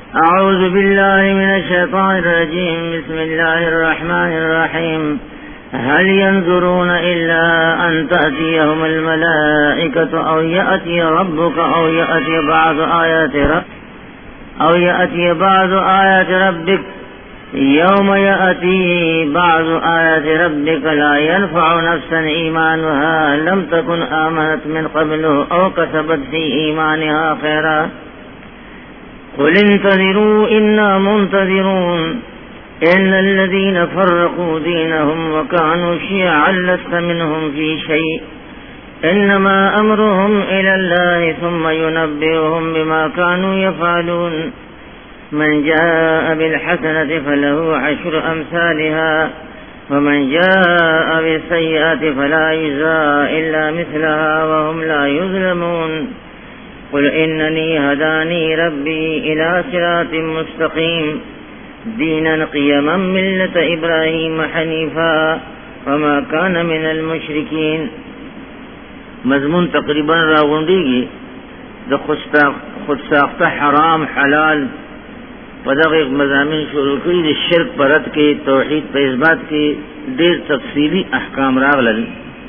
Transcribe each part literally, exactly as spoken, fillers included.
أعوذ بالله من الشيطان الرجيم. بسم الله الرحمن الرحيم. هل ينظرون إلا أن تأتيهم الملائكة أو يأتي ربك أو يأتي بعض آيات ربك أو يأتي بعض آيات ربك يوم يأتي بعض آيات ربك لا ينفع نفسا إيمانها لم تكن آمنت من قبل أو كسبت في إيمانها خيرا قل انتظروا إنا منتظرون إن الذين فرقوا دينهم وكانوا شيعا لست منهم في شيء إنما أمرهم إلى الله ثم ينبئهم بما كانوا يفعلون من جاء بالحسنة فله عشر أمثالها ومن جاء بالسيئة فلا يجزى إلا مثلها وهم لا يظلمون قل إنني هداني ربي إلى صراط مستقيم دينا قيما ملة إبراهيم حنيفا وما كان من المشركين. مضمون تقریبا راغونډيږي د خود ساخته حرام حلال په دغه مضامین شروع کړي د شرک پرد کې توحید په اثبات کې ډېر تفصیلی احکام راغلل.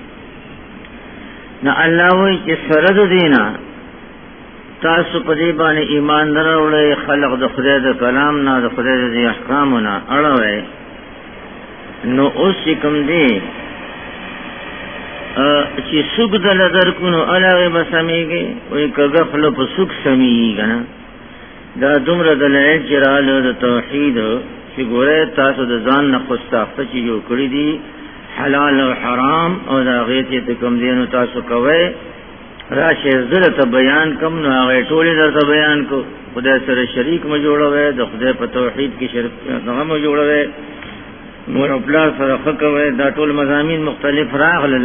نه الله وایي چې سره د دینا تاسو په دې باندې ایمان دروړې خلق د خدای د کلام نه د خدای د احکامونو اړوي نو اوس کوم دی چې سوق د لدر کو نو علاوه بسمیږي وي کګه خپل په سوق سميږي کنه دا دومره د لایق جرال د توحید چې ګوره تاسو د ځان نه خوستافته چې یو کړی دي حلال او حرام او دا غیته ته کوم دینو تاسو کوي راشه زړه ته بیان کوم نو هغه ټول درته بیان کو خدای سره شریک مو جوړوي د خدای په توحید کې شرک نه مو جوړوي نور خپل سره خکوي دا ټول مضامین مختلف راغلل.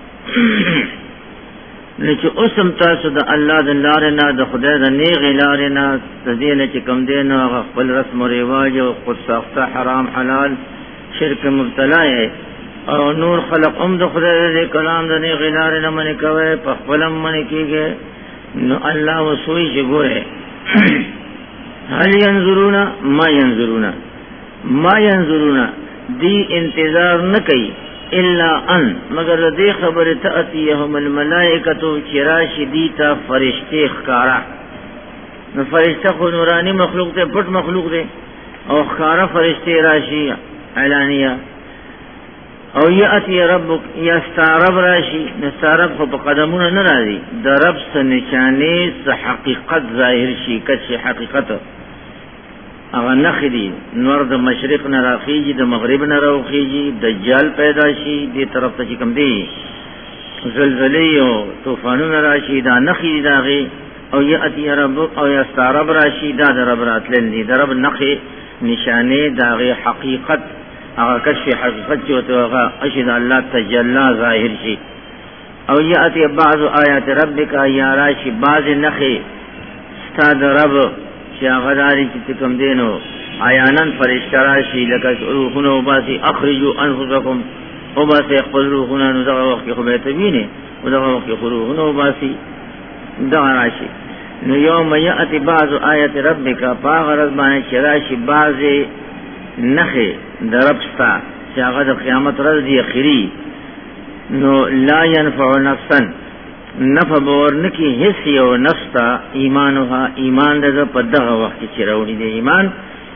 لکه اوسم تاسو د الله د لارې نه د خدای د نیغ لارې نه د دې نه چې کوم دین او خپل رسم او رواج او خود ساخته حرام حلال شرک مبتلا یې او نور خلق هم د خدای د کلام د نیغ لارې نه منې کوي په خپل منې کېږي نو الله وسوي چې ګوره هل ينظرون ما ينظرون ما ينظرون دی انتظار نه کوي الا ان مگر دې خبره تاتيهم الملائکه چراش دیتا فرشتي ښکارا نو فرشتہ خو نورانی مخلوق ته پټ مخلوق دی او ښکارا فرشتي راشي اعلانیه او یاتی ربک یستعرب راشي نستعرب خو په قدمونو نه راځي د رب څخه نشانه څه حقیقت ظاهر شي کچې حقیقت اغه نخدي نور د مشرق نه راخیږي د مغرب نه راخیږي دجال پیدا شي دې طرف ته کوم دی زلزلې او طوفانونه راشي دا نخي داغي او یاتی رب او یستعرب راشي دا د رب راتلل دي د رب نخي نشانه داغي حقیقت هغه کشف حقیقت چې وتوغه اشهد الله تجلا ظاهر شي او یاتی بعض آیات ربک یا راشي بعض نخي استاد رب چې هغه داري چې کوم دینو عیانن فرشتہ راشي لکه روحونه وباسي اخرجوا انفسکم وباسي خپل روحونه نو دغه وخت خو به تبینه او دغه وخت خو روحونه وباسي دغه راشي نو یوم یاتی بعض آیات ربک فغرض باندې چې راشي بعض نخه دربستا چې هغه د قیامت ورځ دی اخري نو لا ينفع نفسا نفع بورنکی حس یو نفستا ایمانوها ایمان دغه په دغه وخت چې راوړي دی ایمان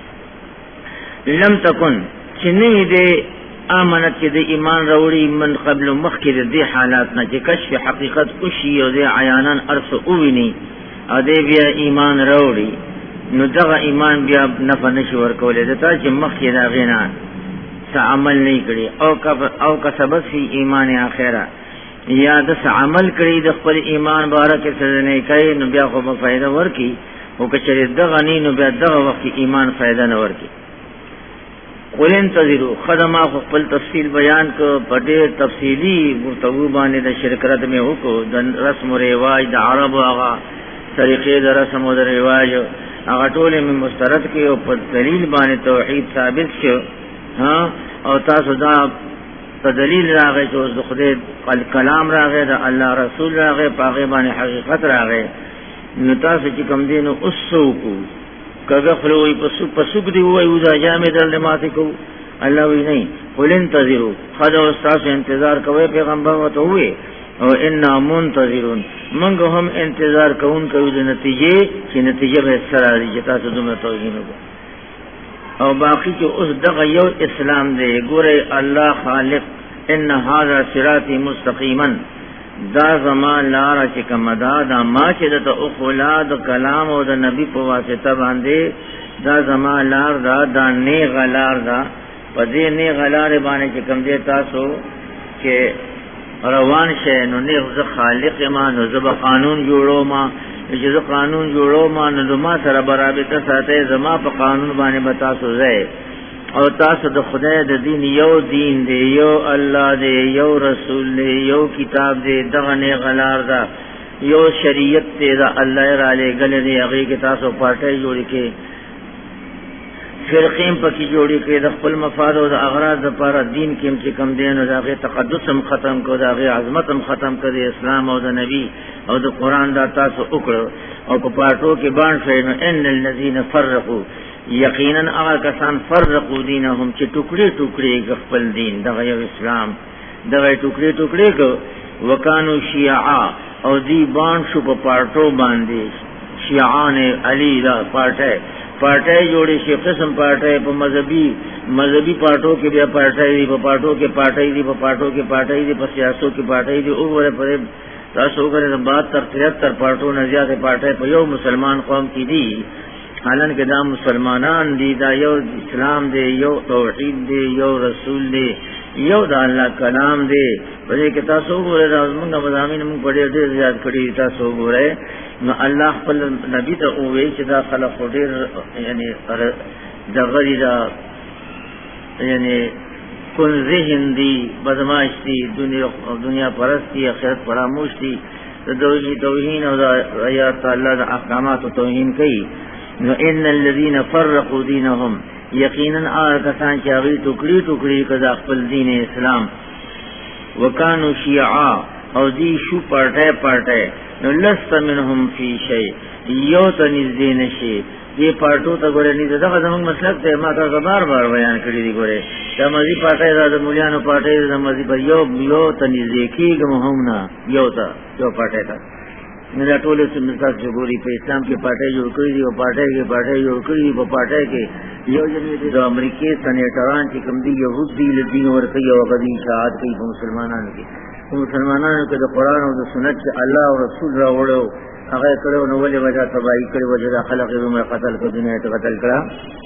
لم تکن چې نه دی امانت چې د ایمان راوړي من قبل مخکې د دې حالات نه چې کشف حقیقت او شی او د عیانان ارث او ویني ا دې بیا ایمان راوړي نو دغه ایمان بیا نفع نشي ورکولای د تا چې مخکې دا غینا څه عمل نه کړي او کف او کسبت فی ایمان اخره یا د عمل کړي د خپل ایمان بارک څه نه کوي نو بیا خو به فائدہ ورکي او کچره دغه نه نو بیا دغه وخت ایمان فائدہ نه ورکي. قل انتظروا خدما خپل تفصیل بیان کو پټه تفصیلی مرتبو باندې د شرکت مې وکړو د رسم او رواج د عرب هغه طریقې د رسم او د رواج هغه ټول مې مسترد کې او په دلیل باندې توحید ثابت شو ها او تاسو دا په دلیل راغی چې د خدای کلام راغی د الله رسول راغی په هغه باندې حقیقت راغی نو تاسو چې کوم دینو اوسو کو کغفلوی پسو پسوک دی وای ودا جامې دل ماته کو الله وی نه قل انتظروا خدا استاد انتظار کوي پیغمبر وته وی او انا منتظرون منګ هم انتظار کوون کوي د نتیجې چې نتیجه به سره راځي تاسو دومره توهین وکړو او باقی چې اوس دغه یو اسلام دی ګوره الله خالق ان هذا صراطي مستقيما دا زمان لار چې کوم دا دا ما چې د اولاد کلام او د نبی په واسطه باندې دا زمان لار دا دا نه غلار دا پدې نه غلار باندې چې کوم دې تاسو چې روان شه نو نه زه خالق ما نو زه قانون جوړو ما چې زه قانون جوړو ما نو ما سره برابر ساته زما په قانون باندې بتا سو زه او تاسو د خدای د then you then the you الله دی یو رسول دی یو کتاب دی دغه نه غلار دا یو شریعت دی دا الله را لګل دی هغه کې تاسو پټه جوړی کې فرقیم پکې جوړی کې د خپل مفاد او د اغراض لپاره دین کې چې کم دین او دغه تقدس هم ختم کو دغه عظمت هم ختم کړي اسلام او د نبی او د قران دا تاسو وکړو او په پټو کې باندې شنو ان الذين فرقوا یقینا هغه کسان فرقوا دینهم چې ټوکړي ټوکړي خپل دین دغه یو اسلام دغه ټوکړي ټوکړي کو وکانو شیعا او دی باندې شو په پټو باندې شیعان علی دا پټه پارټای جوړې شي قسم پارټای په مذهبي مذهبي پارټو کې بیا پارټای دی په پارټو کې پارټای دی په پارټو کې پارټای دی په سیاسو کې پارټای دی او ور پر تاسو وګورئ بہتر تہتر پارټو نه زیاته پارټای په یو مسلمان قوم کې دي حالان کې دا مسلمانان دي دا یو اسلام دی یو توحید دی یو رسول دی یو دا الله کلام دی په دې کې تاسو وګورئ موږ مضامین موږ په ډېر ډېر زیات کړی تاسو وګورئ نو الله خپل نبی ته وویل چې دا خلق ډېر یعنی دغری دا یعنی کل ذهن دی بدمعش دی دنیا دنیا پرستی آخرت فراموش دی توحید توهین او دا آیات الله د احکامات توهین کوي نو ان الذين فرقوا دينهم یقینا آکسان چې هغه ټوکړي ټوکړي کړه خپل دین اسلام وکانو شیعا او دی شو پارټه پارټه نو لست منهم فی شیء یو ته نږدې نشي دې پارټو ته ګورې نه دغه زموږ مسلک ته ما تاسو بار بار بیان کړی دی ګورې دا مزي پارټه د مولیانو پارټه د مزي پر یو یو ته نږدې کېږم هم نه یو ته یو پارټه ته نه دا ټول څه مثال چې ګوري په اسلام کې پارټه جوړ کړی دی او پارټه کې پارټه جوړ کړی دی په پارټه کې یو جنې د امریکای سېنیټران چې کوم دی يهود دی لدین ورته یو غدي شهادت کوي په مسلمانانو کې مسلمانانو کې د قران او د سنت چې الله او رسول راوړو هغه کړو نو ولې وجہ تباہی کړي وجہ خلق یې قتل کو دنیا ته قتل کړه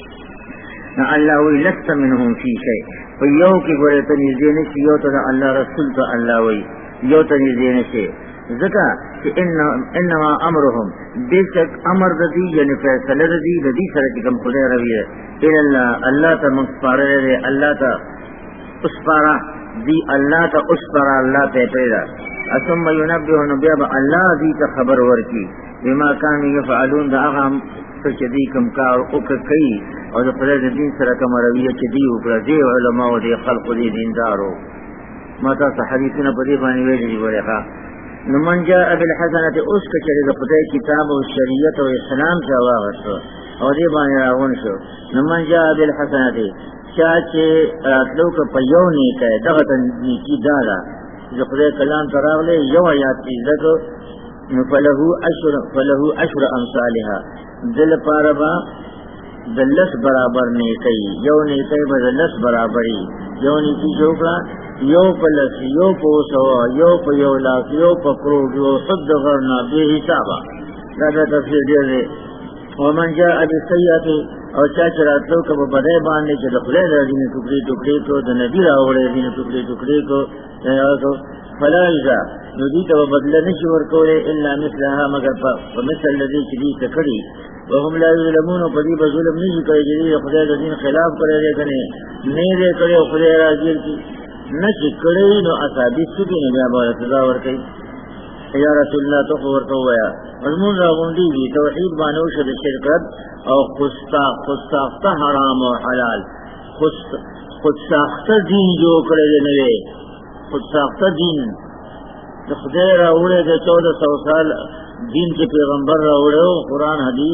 نه الله وی لست منهم فی شیء په یو کې ګوره ته نږدې نشي یو ته الله رسول ته الله وی یو ته نږدې نشي ځکه چې ان انما امرهم بیشک امر د دې یعنی فیصله د دې د دې سره چې کوم خدای روي الا الله الله ته مخبره دی الله ته اسپارا دی الله ته اسپارا الله ته پیدا ثم ينبئهم بیا الله دې ته خبر ورکي بما كانوا يفعلون دا هغه چې دې کوم کار وکړي او د خدای د دین سره کوم رویه چې دی وکړي دی علماء او دې خلق دې دیندارو ماته حدیثونه په دې باندې ویلي ورته نو من جاء بالحسنه اوس کچره د خدای کتاب او شریعت او اسلام څخه واغسته او دې باندې راغون شو نو من جاء بالحسنه چا چې راتلو که په یو نیکه دغه نیکی دادا چې خدای کلام تراغله یو آیات دې زکو نو فلهو اشر فلهو اشر امثالها دل پاربا دلس برابر نیکی یو نیکی به دلس برابرۍ یو نیکی جوړه یو پلس یو پوسو یو په یو لاس یو په کروڑ یو صد غرنا به حسابا دا د تفسیر دی ومن جاء بالسيئه او چا چې راتلو که په بدای باندې چې د خدای د دین ټوکړي ټوکړي کو د نبی راوړې دین ټوکړي ټوکړي کو یو فلا یذا نو دې ته بدل نشي ورکولې الا مثلها مگر په مثل الذي چې دې تکړي وهم لا يظلمون په دې به ظلم نشي کوي چې خدای د دین خلاف کړی دی کنه نه دې کړی خدای راځي نشي کړی نو اصحابي سګي نه بیا به سزا ورکړي یا رسول الله تو ورته وایا مضمون راغونډي دي توحید باندې شو د شرکت او خصتا خصتا حرام او حلال خص خصتا دین جو کړی نه وي خصتا دین د خدای راوړې د چودہ سو سال دین کې پیغمبر راوړو قران حدیث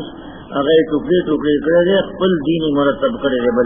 هغه ټوکړي ټوکړي کړي خپل دین مرتب کړي بل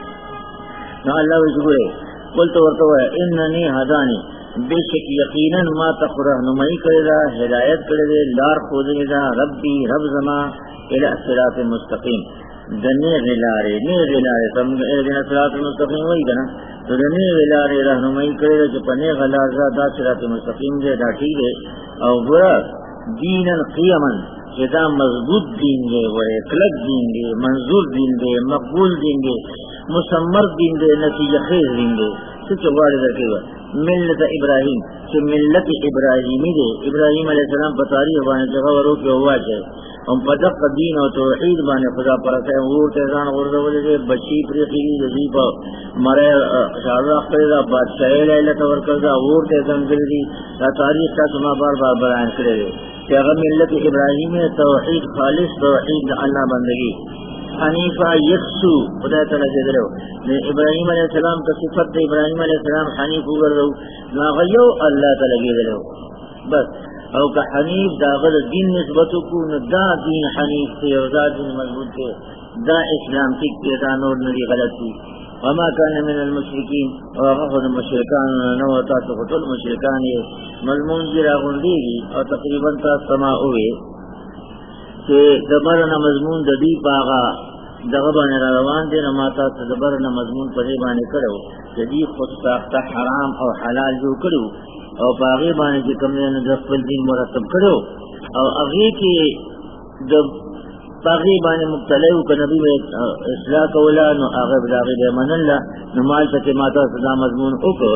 نو الله وجوه قلت ورته انني هداني بیشک یقینا ما تخره نمای کړي دا هدایت کړي لار خودنی دا ربي رب زما الى صراط مستقيم دنه غلاره نه غلاره سم الى صراط مستقيم وای کنه دنه غلاره راهنمای کړي چې پنه غلاره دا صراط مستقيم دې دا ټیک دی او ګور دینن قیما چې دا مضبوط دین دی وای کلک دین دی منظور دین دی مقبول دین دی مسمر دین دی نتیجه خیر دین دی څه غواړي درکې ملت ابراهیم چې ملت ابراهیمی دی ابراهیم علیه السلام په تاریخ باندې څنګه ورو واچي هم په دغه دین او توحید باندې خدا پرته ورته ځان ورغولې دي بچی پرې کېږي دی په مړه شاله خپل دا بادشاہي له تور کړه ورته څنګه دی دا تاریخ تاسو ما بار بار بیان کړی چې هغه ملت ابراهیم توحید خالص توحید الله بندگی حنیفہ یکسو خدای تعالی دې درو ابراهیم علیه السلام ته صفت ابراهیم علیه السلام حنیف وګرځو نو غيو الله تعالی دې درو بس او که حنیف دا غل دین نسبت کو نو دا دین حنیف ته او دا دین مضبوط ته دا اسلام ټیک ته دا نور نه غلط دي وما كان من المشركين وغفر المشركان نو تاسو ټول مشرکان یې مضمون جرا غونډي او تقریبا تاسو سماوي چې دبرنه مضمون د دې باغا دغه باندې روان دي نو ماته دبرنه مضمون په دې باندې کړو چې دې خود ساخته حرام او حلال جوړ کړو او باغې باندې چې کوم نه د خپل دین مرتب کړو او هغه کې د باغې باندې مبتلا او نبی اصلاح کولا نو هغه باغې به منل نو مال ته ماته صدا مضمون وکړو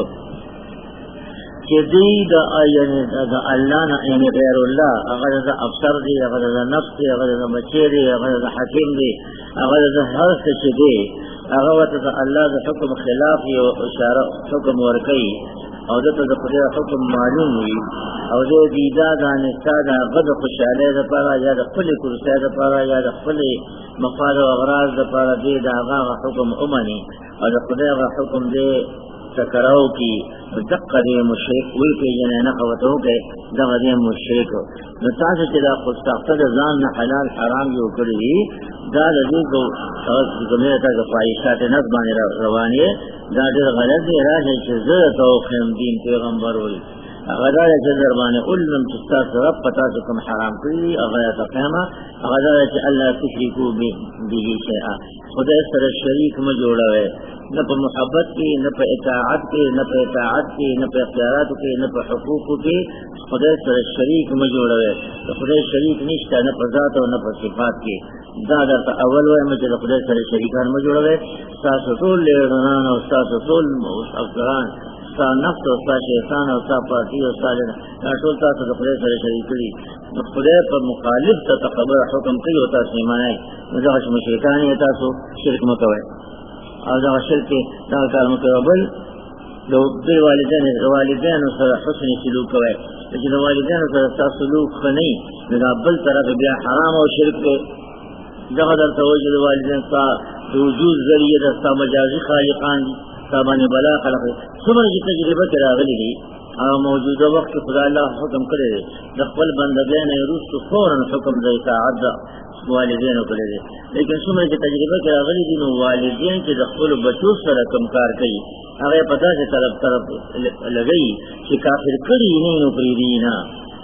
چې دې د آیانه د الله نه ان غیر الله هغه د افسر دی هغه د نفس دی هغه د بچی دی هغه د حکیم دی هغه د هر څه چې دی هغه وته د الله د حکم خلاف یو اشاره حکم ورکړي او دته د خدای حکم معلوم وي او دې دیدا د انستاد غد خوشاله د پاره یا د خپل کورسه د پاره یا د خپل مفاد او اغراض د پاره دې د هغه حکم اومني او د خدای هغه حکم دې تکراو کی دقه دې مشرک وی په جنا نه قوتو کې دغه دې مشرک نو تاسو چې دا خود ساخته د ځان نه حلال حرام یو کړی دا د دې کو تاسو کومه ته د فایشات نه باندې روانه دا ډېر غلط دی راځي چې زه توخم دین پیغمبر وي هغه دا چې دربانه علم چې تاسو رب پتا چې کوم حرام کړی هغه تقامه هغه دا چې الله تشریکو به به شیئا خدای سره شریک م جوړوي نه په محبت کې نه په اطاعت کې نه په اطاعت کې نه په اختیارات کې نه په حقوق کې خدای سره شریک م جوړوي خدای شریک نشته نه په ذات او نه په صفات کې دا درته اول وایم چې خدای سره شریکان م جوړوي تاسو ټول له او تاسو ټول افغان ستا نفس او ستا شیطان او ستا پارتی او ستا ټول تاسو د خدای سره شریک کړي نو خدای په مخالف ته تقبل حکم کوي او تاسو یې مانئ نو دا چې مشرکان یې تاسو شرک مکوئ او دا شرک دا کار مکوئ بل د دوی والدین والدینو سره حسن سلوک کوئ چې د والدینو سره تاسو سلوک ښه نه وي نو دا بل طرف بیا حرام او شرک دی دغه درته وایي چې د والدین ستا د وجود ذریعه د ستا مجازي خالقان دي باندې بلا خلق څومره چې تجربه کې راغلي دي او موجوده وخت خدای الله حکم کړی دی د خپل بندګانو وروسته فورا حکم د اطاعت د والدینو کړی دی لیکن څومره چې تجربه کې راغلي دي نو والدین چې د خپل بچو سره کوم کار کوي هغه پتا چې طرف طرف لګي چې کافر کړي نه نو پریدي نه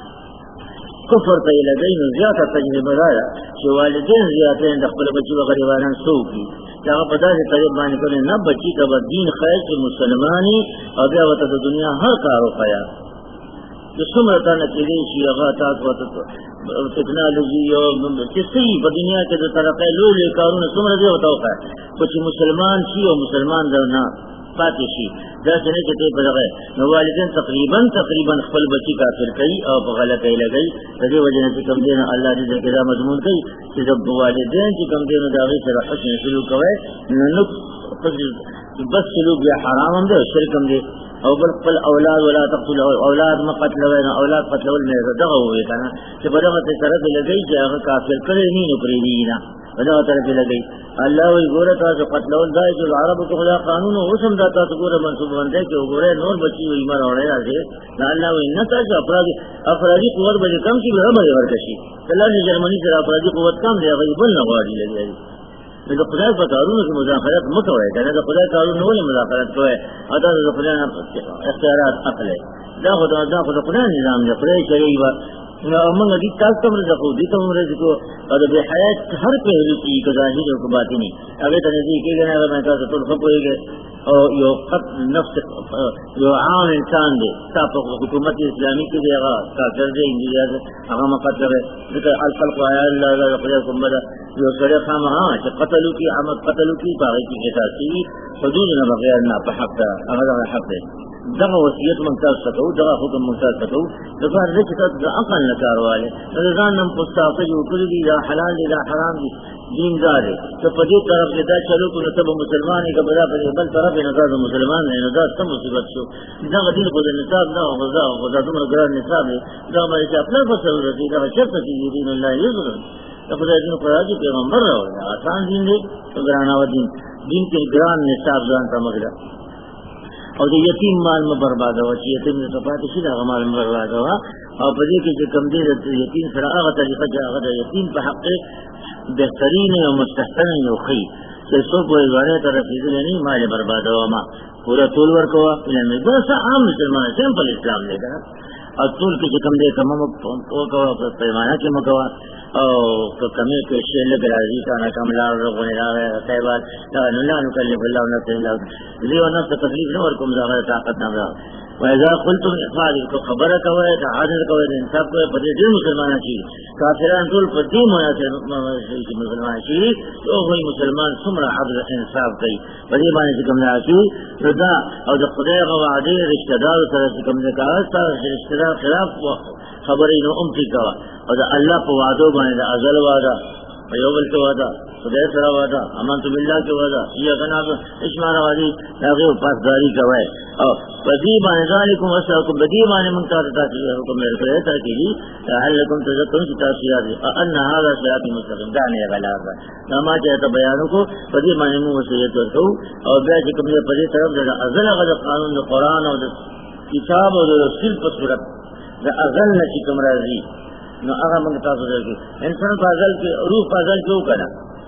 کفر ته لګي نو زیاته تجربه ده چې والدین زیاته د خپل بچو غریبانان سوقي دا په داسې طریق باندې کوي نه بچی ته دین خیر چې مسلمانی او بیا وته د دنیا هر کار وکیا د څومره تنه کې دي چې هغه تاسو ته ټکنالوژي او چې څه په دنیا کې د ترقې لوی کارونه څومره دی وته وکړي چې مسلمان شي او مسلمان نه پاتې شي دا څنګه چې په دغه نو والدین تقریبا تقریبا خپل بچی کافر کوي او په غلطه لګي د دې وجه نه چې کوم دین الله دې کړه مضمون کوي چې د والدین چې کوم دین دا غي سره حسن سلوک کوي نو بس سلوک یا حرام هم دی شرک هم دی او بل خپل اولاد ولا تقتل اولاد ما قتلوا نه اولاد قتلول نه دغه وي کنه چې په دغه سره لګي چې هغه کافر کړي نه نو پرې دی نه ودا طرف لګي الله وی ګوره تاسو قتلول ځای چې عربو ته خدا قانون او سم دا تاسو ګوره منسوب باندې کې ګوره نور بچي وي مر اوري راځي الله وی نه تاسو افرادي افرادي قوت به کم شي به به ورکشي الله نه جرمني سره افرادي قوت کم دی غي بل نه غواړي لګي د خدای په کارونو کې مداخلت مکوئ کنه د خدای کارونو ولې مداخلت کوئ اته د خدای اختیارات اخلي دا خدای دا خدای نظام دی خدای شریعه موږ دې تاسو ته ورزقو دې ته ورزقو او د حیات هر پهلو کې ظاهر او باطنی هغه ته دې کې نه راځي تاسو ټول خپويږي او یو خط نفس یو عام انسان دی تاسو حکومت اسلامي کې دی هغه کافر دی انجیل هغه مقدر دې الخلق یا الله لا يقدركم بدا یو سره خامہ چې قتلو کې عمل قتلو کې باغی کې کتاسي حدود نه بغیر نه په حق هغه حق دی دغه وصیت ممتاز تکو دغه حکم ممتاز تکو دغه رچ تاسو د عقل نه کاروالي ځان نن پوښتنه یو کړی دی دا حلال دی دا حرام دی دیندار دی ته په دې طرف کې دا چلو کو نو ته مسلمانې کبره په بل طرف نه دا مسلمان نه دا څه مصیبت شو دا دین په نصاب نه غزا غزا دومره ګران نصاب دی دا مې چې خپل فصل ورته دا شرط دی دین الله یزر دا خدای دین قرآن پیغمبر راوړي آسان دین دی ګران او دین دین کې ګران نصاب ځان سمجھا او د یتیم مال م برباد او چې یتیم نه صفات شي دا مال م برباد او په دې کې چې کم دې د یتیم سره هغه طریقه چې هغه د یتیم په حق بهترین او مستحسن یو خي چې څوک وایي غره ته رسیدل نه مال برباد او ما پورا ټول ورکوا نه دا عام مسلمان سمپل اسلام دی دا او ټول کې چې کم دې کوم او کو په پیمانه کې مکوا او کمه کې شی لګرازي کانا کملار غوړي راغی سیبات دا نه نه نکلف الله نه تعالی دې ونه تکلیف نه ورکوم دا طاقت نه را وایذا قلتم افعال کو خبره کوي دا حاضر کوي د انصاف په دې دې مسلمانان شي کافرانو ټول په دې مناسب چې مسلمان شي او وایي مسلمان څومره عدل انصاف کوي په دې باندې کوم نه شي رضا او د خدای غواړي رشتہ دار سره کوم نه کار سره رشتہ دار خلاف خبرې نو ام تی کا او د الله په وعده باندې ازل وعده یو بل څه وعده خدای سره وعده امان تو بالله کې وعده یا جناب اشمار غالي هغه پاسداري کوي او بدی باندې ذالکم وسلکم بدی باندې مونږ ته تاسو حکم ورکړی ته کېږي لعلکم تذکرون چې تاسو یاد ان هذا صراط مستقیم دا نه غلار دا ما چې ته بیان کو بدی باندې موږ وصیت ورکو او بیا چې کوم په دې طرف د ازل غد قانون د قران او د کتاب او د رسول په صورت دا ازل نشي کوم راځي نو هغه موږ تاسو درکې انسان په ازل کې روح په ازل کې وکړه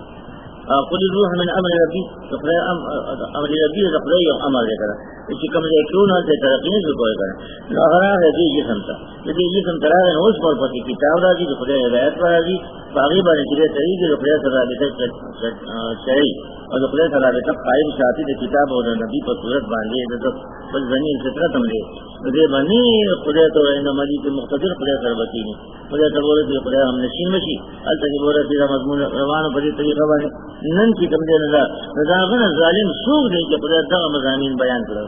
قل روح من امر ربي خدای امر ربي خدای یو امر وکړه چې کوم ځای کې نه ته ترقینه وکړي کنه نو هغه دې جسم ته دې جسم تر هغه اوس پر پتی کتاب راځي چې خدای هدایت راځي باغی باندې چې طریقې د خدای سره د شرعي او د خدای سره د قائم ساتي د کتاب او د نبی په صورت باندې د بل زمين فطرت هم دې دې باندې خدای ته انه ملک مقتدر خدای سره وکینی خدای ته ورته چې خدای هم نشین مشي الته دې ورته د مضمون روانه په دې طریقه باندې نن چې کوم دې نه دا غن ظالم څوک دی چې خدای دغه مضامین بیان کړو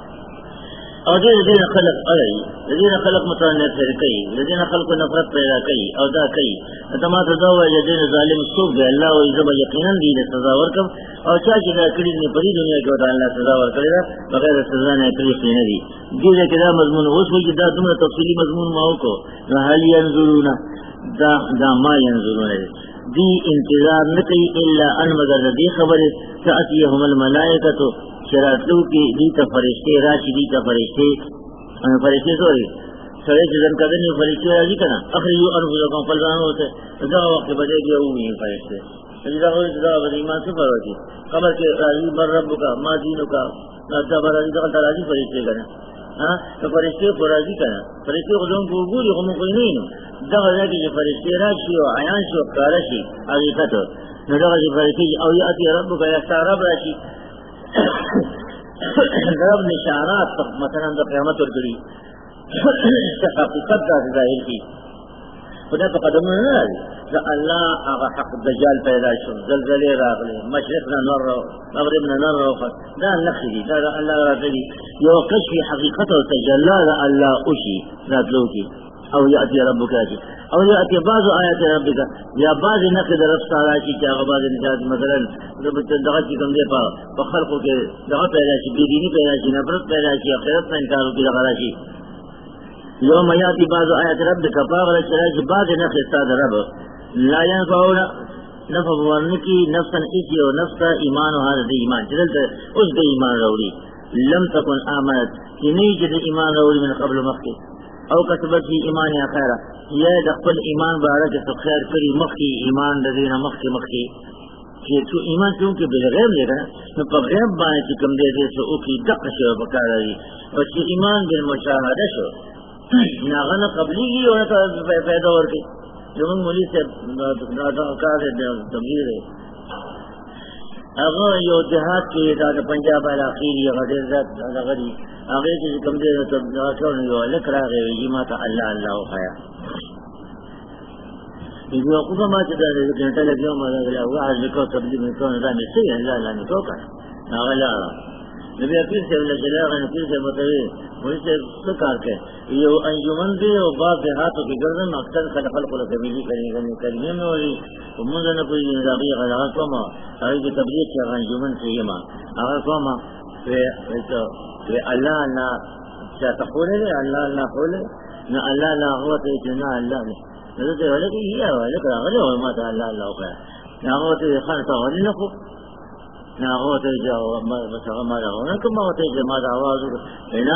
او دې دې خلق اړي دې خلق متنه فرقي دې خلق نفرت پیدا کوي او دا کوي تمه ته دا وایي دې ظالم څوک دی الله او عزت یقینا دې سزا ورکم او چا چې دا کړی نه پرې دنیا کې وته الله سزا ورکړي بغیر سزا نه کړی نه دي دې کې دا مضمون اوس وایي دا دومره تفصیلی مضمون ما وکړو نو هل ينظرون دا دا ما ينظرون دی انتظار نه کوي الا ان مگر دې خبره تاتيهم الملائکه شراتو کې دې ته فرشته راشي دې ته فرشته فرشته سوري سره چې ځن کده نه فرشته راځي کنه اخر یو ان هو کوم فلان ہوتے دا وخت بده دی او نه فرشته دا هو دا د ایمان څخه راځي قبر کې راځي بر ربک ما دینک دا بر راځي دا راځي فرشته کنه ها ته فرشته پر راځي کنه فرشته غوږ وګوري هم کوي نه دا راځي چې فرشته راشي او عیان شو کار شي حقیقت نو دا چې فرشته او یاتي ربک یا رب راشي رب نشانات مثلا د قیامت ورګړي حقیقت دا ظاهر کی خدای په قدم نه راځي دا الله هغه حق دجال پیدا شو زلزلې راغلي مشرق نه نور مغرب نه نور دا نخلي دا الله راځي یو کشف حقیقت او تجلی الله او شي راتلو کی او یاتي ربک اجي او یاتي بعض آیات ربک یا بعض نقد رب تعالی کی چې هغه بعض نجات مثلا دغه چې کوم دی په خلقو کې دغه پیدا شي بی دینی پیدا شي نفرت پیدا شي آخرت نه انکار وکړي دغه راشي یوم یاتی بعض آیات ربک فاغل شراج بعض نقد استاد رب لا ينفعون نفع ورنکی نفسن اسی و نفس ایمان و حالت ایمان چدلتا اس دا ایمان روڑی لم تکن آمنت چنی جد ایمان روڑی من قبل مخی او کسبت فی ایمان یا خیرہ یا دقبل ایمان بارک تو خیر کری مخی ایمان دزین مخی مخی کہ تو ایمان چونکہ بالغیب لے گا نا پا غیب بانے چی کم دے دے سو اوکی دق شو بکار رہی اور چی ایمان بالمشاہدہ شو ناغنا قبلی گی ہونا تا پیدا ورکی جو من مولی سے کار تبلیغ ہے اگر یو دیہات کی دادا پنجاب الاخیری غدیر ذات غدی اگر کسی کم دے تو چھوڑ نہیں ہوا لکھ رہا گئے یہ ماتا اللہ اللہ خیا یہ وقوفہ ما چتا ہے گھنٹہ لگیا مالا گلا ہوا آج لکھو تبلیغ میں کون رہا میں صحیح اللہ اللہ میں کہو کر اگر لا نبی اپیر سے اللہ چلا گا نبی سے بتوئے مجھ سے سکار کے یہ انجمن دے اور بعض دیہاتوں کی گردن اکثر خلق خلق قبیلی کریں گے کلمے میں ہوئی تو منظر نہ کوئی نظامی غلاغت کو ماں اگر کی تبلیغ کیا گا انجمن سے یہ ماں اگر کو ماں کہ اللہ اللہ چاہتا کھولے لے اللہ اللہ کھولے نہ اللہ اللہ ہوتا ہے نہ اللہ نے نظر سے والے کہ یہ ہے لیکن اگر ہوئے ماتا اللہ اللہ ہوتا ہے نہ ہوتا ہے خانتا ہونے نہ خو نہ ہوتا ہے جو مادا ہونا کم ہوتا ہے جو مادا آواز ہوتا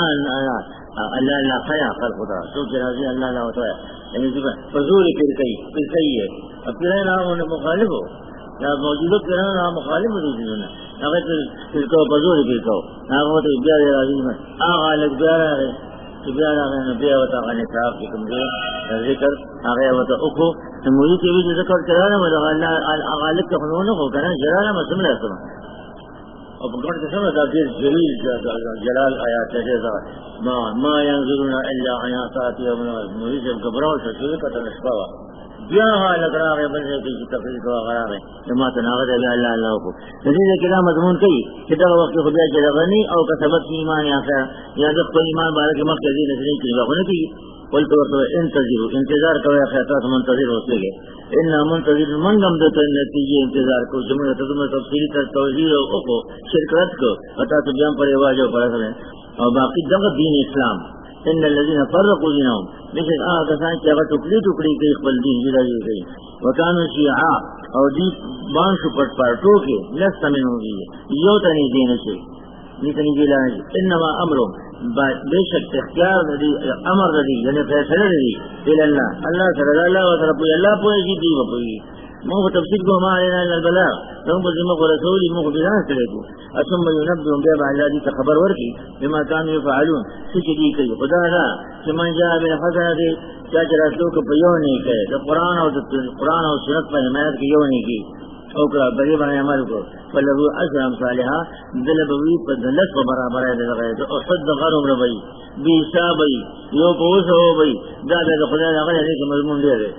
اللہ اللہ خیا خلق ہوتا سوچ جنازی اللہ اللہ ہوتا ہے یعنی فضول پھر کئی پھر کئی ہے اب پھر نام انہیں مخالف ہو یا موجودہ پھر نام مخالف ہو دوسری نے اگر پھر کہو فضول پھر کہو نہ ہوتا ہے بیار راضی میں آغا لگ بیار آگے کہ بیار آگے نہ بیار ہوتا آنے صاحب کی کمزور ذکر آگے ہوتا اکھو مجھے کے بھی ذکر کرانا مطلب اللہ غالب کا خنون ہو کرنا جلانا مسلم رہتا ہوں اور پکڑ کے سمجھتا پھر جلیل جلال آیات جیسا ما ما ينظرون الا آیاتات مجھے سے گھبراؤ سے شروع کا تنشپاوا بیا حال اقرار ہے بلنے کی تقریر کو اقرار ہے جماعت ناغت ہے اللہ اللہ کو نتیجہ کلا مضمون کئی کتا وقت خدا جلغنی او کا سبت کی ایمان یا خیر یا جب کوئی ایمان بارک مقتدی نسلی کی باقونے کی قلت ورطو انتظروا انتظار کرو یا خیطات منتظر ہو سکے انہا منتظر من گم دو نتیجے انتظار کو جمعہ تضمہ تفصیلی تر توجیر و اخو شرکت کو اتا تو بیان پر واجہ و پر اثر اور باقی جگہ دین اسلام ان الذين فرقوا دينهم مثل آه کسان چې هغه ټوکړي ټوکړي کوي خپل دین جدا جدا کوي وکانو شیعا او دې باندې پټ پټو کې لست منو دي یو تني دین شي دې تني ګلای انما امرهم بشک اختیار دې امر دې یعنی فیصله دې الى الله الله تعالی الله و رب الله پوي دي وپوي مو تفسیر کو ما علينا الا البلاغ لهم بذمه رسول مو بلان کړو ثم ينبئهم بما الذي خبر ورکی بما كانوا يفعلون سجدي کوي خدا دا چې من جاء بالحسنه چې رسول کو په یو نه کوي د قران او د قران او سنت په حمایت کې یو نه کوي او کړه بری باندې عمل کو فلهو اجر امثالها دلبوی په دلت برابر دی دغه او حد غرم ربي بي حسابي یو پوسو وي دا د خدای هغه دې مضمون دی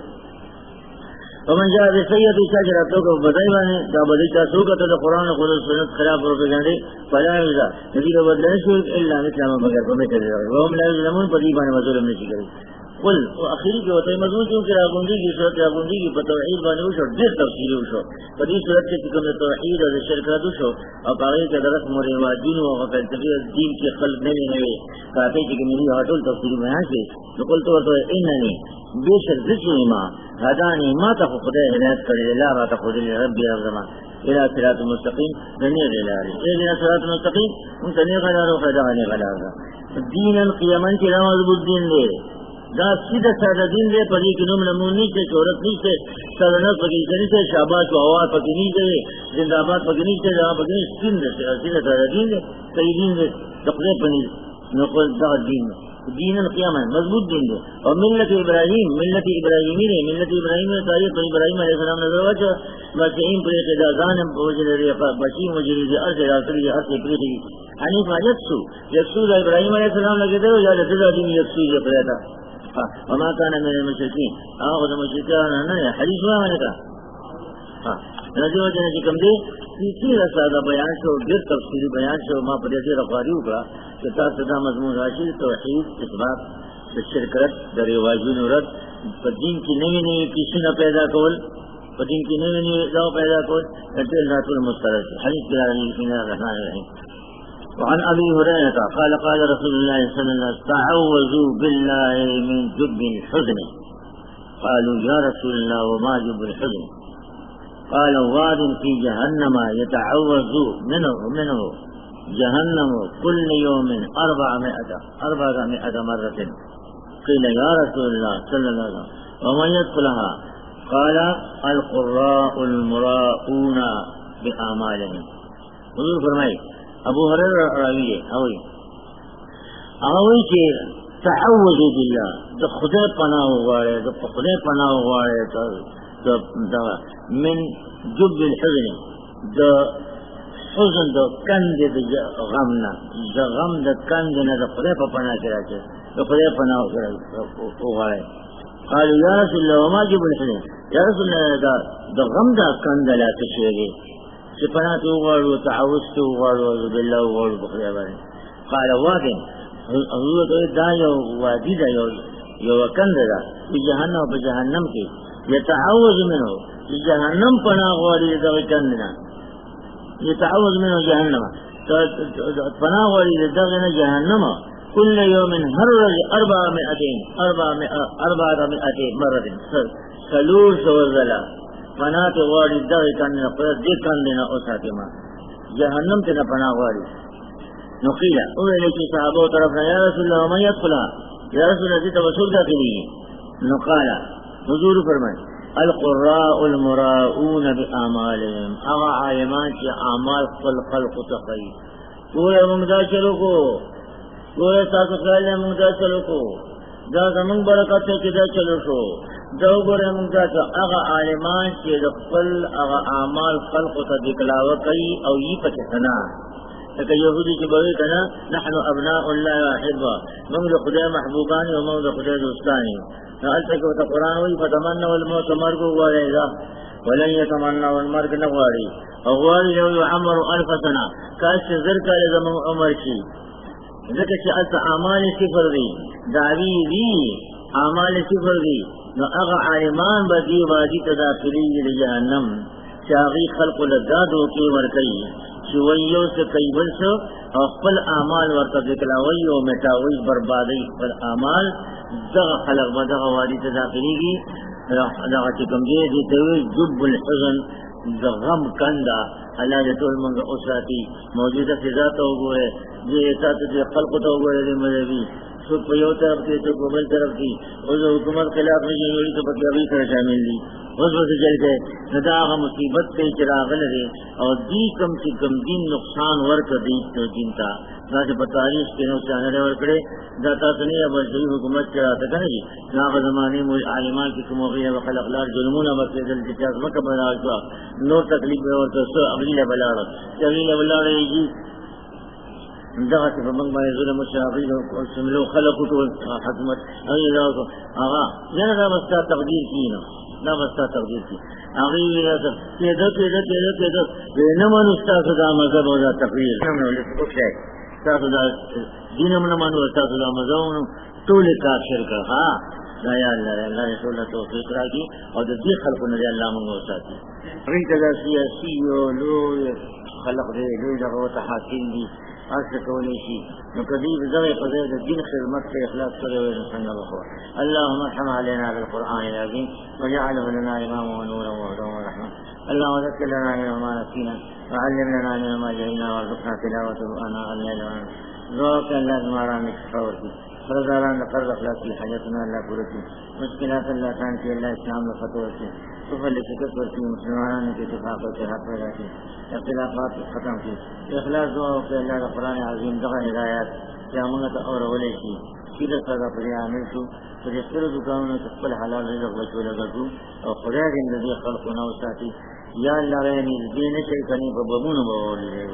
ومن جاء بالسيئة شجرة کو بدایوانه دا بدایتا سوکه ته قرآن او سنت خلاف ورغړي فلا اذا دې له بدل شو الا مثل ما بغیر په مته دی وهم لا يظلمون پدی باندې مظلوم نشي کوي قل واخري کې وته مضمون چې راغوندي کې صورت راغوندي کې په توحید باندې وشو ډېر تفصیل وشو په دې صورت کې کوم توحید او شرک راځو شو او هغه کې درس موري واجین او فلسفي دین کې خلق نه نه وي کاته چې موږ هاټول تفصیل بیان شي نقول تو ورته انني بیشک ذکر ما هداني ما ته خدای هدایت کړی لا را ته خدای رب الرحمن الى صراط مستقيم دنيا دلاري الى صراط مستقيم ان دنيا غلار او خدای غلار دین القيامن چې مضبوط دین دی دا سیدھا سادہ دین دے پدی کی نوم نمون نیچے شہرت نیچے سادنت پکی نیچے شاباش و آواز پکی نیچے زندہ آباد پکی نیچے جہاں پکی نیچے دین دے سیدھا سادہ دین دے کئی دین دے تقریب پنی نقل دا دین دین القیامہ مضبوط دین دے اور ملت ابراہیم ملت ابراہیمی نے ملت ابراہیم نے تاریخ پر ابراہیم علیہ السلام نظر وچا مسیحیم پر اقدا زانم پوجل ریفا بشیم مجرید ارض راسلی ارض پریدی حنیف یکسو یکسو دا ابراہیم علیہ السلام لگے دے یا لفظہ دین یکسو یہ پریدا وما كان من المشركين اخذ مشركان نه حدیث ما ونکا ها نجو جن کی کم دی تیسرا ساده بیان شو ډیر تفصیلی بیان شو ما په دې رقاری وکړه چې تاسو دا مضمون راشي توحید اثبات د شرکت د رواجونو رد په دین کې نوې نوې کیسه پیدا کول په دین کې نوې نوې دا پیدا کول ټول راتل مسترد حدیث کې الرحمن الرحیم وعن أبي هريرة قال قال رسول الله صلى الله عليه وسلم تعوذوا بالله من جب الحزن قالوا يا رسول الله وما جب الحزن قال واد في جهنم يتعوذ منه منه جهنم كل يوم أربعمائة أربعمائة مرة. قيل يا رسول الله صلى الله عليه وسلم ومن يدخلها؟ قال القراء المراؤون بأعمالهم. حضور فرمائے ابو ہریرہ راوی ہے اوئی اوئی کہ تعوذ بالله د خدای پناه وغواړي د خدای پناه وغواړي د من جب الحزن د حزن د کند د غم نه د غم د کند نه د خدای په پناه کې راځي د خدای پناه وغواړي. قالوا يا رسول الله وما جب الحزن؟ يا رسول الله د غم د کند لا تشوي چې پناه ته وغواړو تعوذ ته وغواړو بالله وغواړو په خدای باندې. قال وادن حضور دا یو وادي دا یو یو کند دا په جهنم په جهنم کې يتعوذ منه جهنم پناه غواړي دا کند نه يتعوذ منه جهنم پناه غواړي دا نه جهنم كل يوم هر أربعمائة أربعمائة أربعمائة مرة سلور سوزلا پناه غواړي دا کند نه پر دې کند نه اوساته ما جهنم ته پناه غواړي. نو قیل اوه لکی صحابو طرفنا یا رسول اللہ ومن یدخلها؟ یا رسول اللہ دیتا وصول داخلی. نو قال حضور فرمائے القراء المراؤون بآمالهم اغا عالمان چی اعمال خل خلق تقی پورے منگدہ چلو کو پورے ساتھ خیال منگدہ چلو کو دا زمان برکت چی دا چلو شو دو گرے منگدہ چا اغا عالمان چی دخل اغا اعمال خلق تدکلاو کئی او یی پچسنا لکه یهودی چې بوي کنه نحن ابناء الله واحبا موږ د خدای محبوبان او موږ د خدای دوستان یو. هلته کې د قرآن وایي فتمنوا الموت مرګ غواړي دا ولن يتمنوا المرګ نه غواړي او غواړي یو عمر الف سنه کاش زر کاله زموږ عمر شي ځکه چې اصل اعمال صفر دي داوی دي اعمال صفر دي. نو هغه عالمان به دی وادي ته داخلي دي جهنم چې هغه خلق لذاتو کې ور کوي چې ویو څه کوي بل څه او خپل اعمال ورته دکلاوي او مټاوي بربادي خپل اعمال دغه خلق به دغه وادي ته داخليږي. دغه چې کوم دی دې ته جب الحزن د غم کنده الله دې ټول موږ اوساتي موجوده فضا ته وګوره دې تاسو دې خلق ته وګوره دې مې څو په یو طرف کې څو په بل طرف کې او د حکومت خلاف نه جوړي ته پکې اوی سره شامل دي اوس ورته چل کې دا هغه مصیبت ته چراغ لري او دې کم چې کم دین نقصان ورکړي دې ته دین ته دا چې په تاریخ کې نو څنګه ورکړي دا تاسو نه به د حکومت چراته کوي دا په زمانه مو عالمان کې کومه غیر خلق لار ظلمونه مسجد چې تاسو مکه بناوځه نو تکلیف ورته څو اغلیله بلاړه اغلیله بلاړه دغه په موږ باندې ظلم شاغل او سملو خلقو ټول حکومت هغه راغو هغه نه دا مستا تقدیر کینو دا مستا تقدیر کی هغه راځه کېده کېده کېده کېده نه مونږ تاسو دا مذهب او دا تقریر نه ولې څه تاسو دا دین نه مونږ تاسو دا مذهب ټول کافر کا ها دا یا الله الله رسول الله توفیق راکړي او د دې خلقو نه الله مونږ وساتي. هغه دا سیاسي او لوی خلق دې لوی دغه ته حاکم دي اصل کولی شي نو کدی زوی په دې د دین خدمت ته اخلاص سره وي څنګه وکړو. اللهم ارحم علينا بالقران العظيم واجعله لنا اماما ونورا وهدى ورحمه. اللهم ذكر لنا ما نسينا وعلم لنا ما جهلنا وارزقنا تلاوته انا الليل ذوق الله ہمارا مخور کی فرزاران قرض اخلاصی حاجتنا اللہ پورا کی مشکلات اللہ شان کی اللہ اسلام میں فتح کی سفل شکست ورکی مسلمانان کی اتفاق سے حق پیدا کی اختلافات ختم کی اخلاص دعا کہ اللہ کا قرآن عظیم دغه ہدایات قیامت اور ولې کی سیده ساده پر عامل شو پر خپل دکانونو خپل حلال رزق بچو لګو او خدای دې دې خلقونه وساتي یا الله رحم دې نه شي کني په بمونو بولې